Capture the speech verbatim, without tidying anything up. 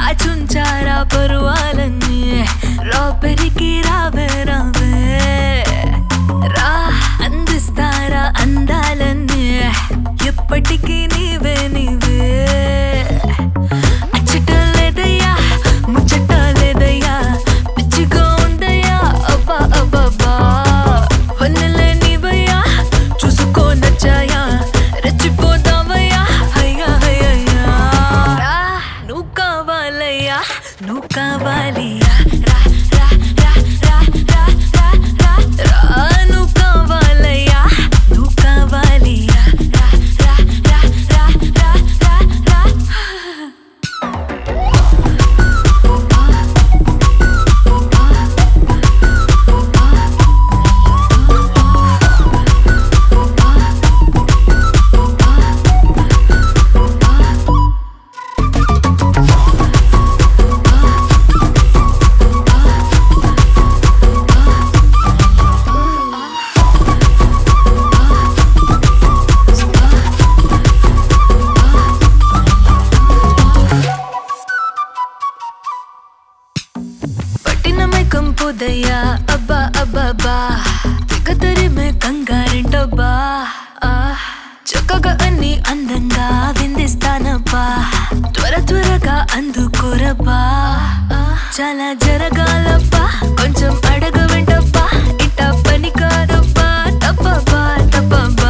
దాచుంచారా పరువాలన్నీ రాపెరికి రావే రావే రా అందిస్తారా అందాలన్నీ ఎప్పటికీ నీవే నీవే అచ్చట లేదయ్యా ముచ్చట లేదయ్యా పిచ్చిగా ఉందయ్యా అబ్బా అబ్బబ్బా వన్నెలే నీవయ్యా చూసుకో నచ్చాయా రెచ్చిపోతావయ్యా అయ్యా అయ్యయ్యా రా నువ్వు కావాలయ్యా నువ్వు కావాలియా రా రా రా రా రా రా రా రా నువ్వు కావాలయ్యా నువ్వు కావాలియా రా రా రా రా రా రా రా పట్టినమైకం పోదయ్యా అబ్బా అబ్బబ్బా తిగతరిమే కంగారింటబ్బా ఆ చక్కగా అన్ని అందంగా విందిస్తానబ్బా త్వర త్వరగా అందుకోరబ్బా చాలా జరగాలబ్బా కొంచెం అడగ వెంటబ్బా ఇట్ట పని కాదబ్బా తప్పబ్బా తప్పబ్బా